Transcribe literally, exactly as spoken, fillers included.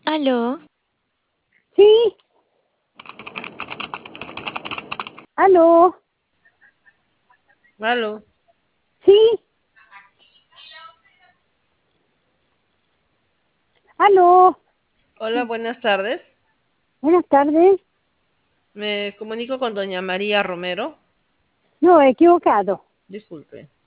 ¿Aló? Sí, aló, Aló. sí, aló, Hola, buenas tardes. buenas tardes. Me comunico con doña María Romero. No, equivocado. Disculpe.